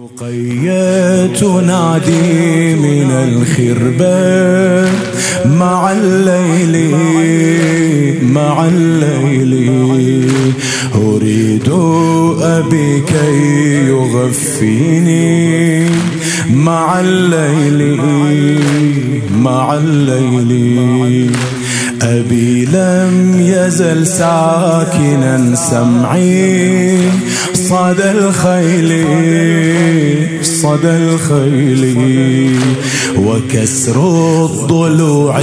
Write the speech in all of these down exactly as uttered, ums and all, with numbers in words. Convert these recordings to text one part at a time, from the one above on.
رقية تنادي من الخربة مع الليل مع الليل، أريد أبي كي يغفيني مع الليل مع الليل. أبي لم يزل ساكنا سمعي صدى الخيل صدى الخيل، وكسر الضلوع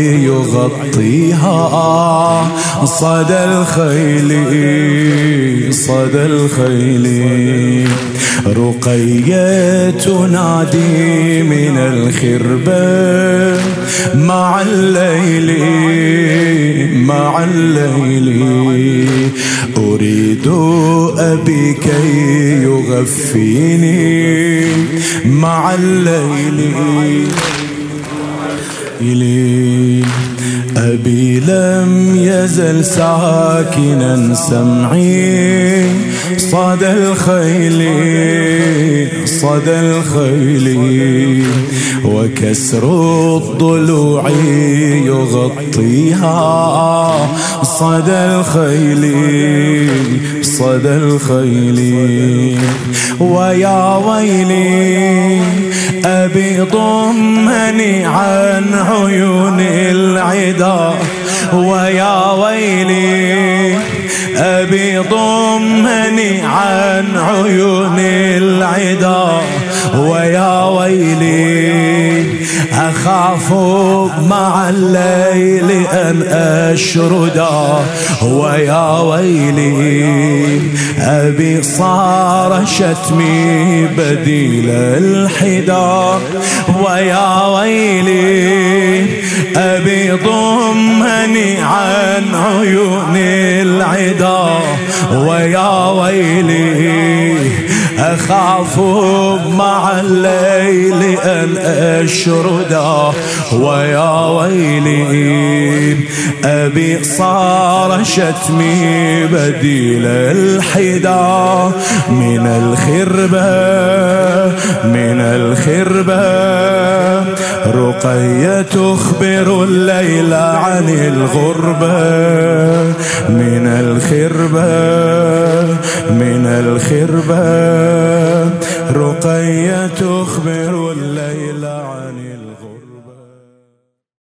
يغطيها صدى الخيل صدى الخيل. رقية تنادي من الخربة مع الليل مع الليل، أريد أبي كي يغفيني مع الليل. أبي لم يزل ساكنا سمعي صدى الخيل صدى الخيل، وكسر الضلوع يغطيها صدى الخيل صدى الخيل. ويا ويلي أبي ضمني عن عيون العدا، ويا ويلي أبي ضمني عن عيون العدا، ويا ويلي أخاف مع الليل أن أشردا، ويا ويلي أبي صار شتمي بديل الحدا، ويا ويلي أبي ضمني عن عيون العدا، ويا ويلي أخاف مع الليل أن أشردا، ويا ويلي أبي صار شتمي بديل الحدا. من الخربة من الخربة رقية تخبر الليل عن الغربة، من الخربة من الخربة رقية تخبر الليل عن